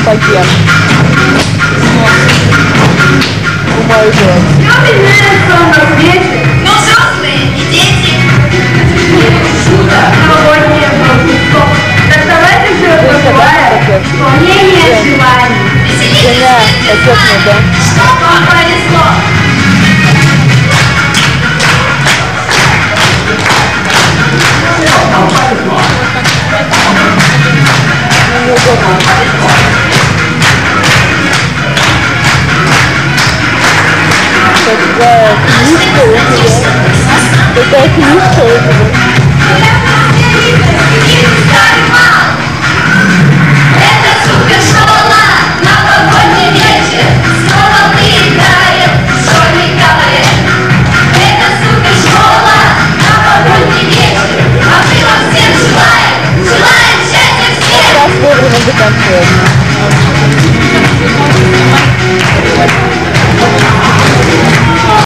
пакет. О май гад. Что ты нравится на свете? Ну, взрослые и дети. Новогоднее Рождество. Так давайте же разбиваем исполнение желаний. Женя, пакетный, да? Что вам повезло? Такая книжка у тебя. Такая книжка у тебя.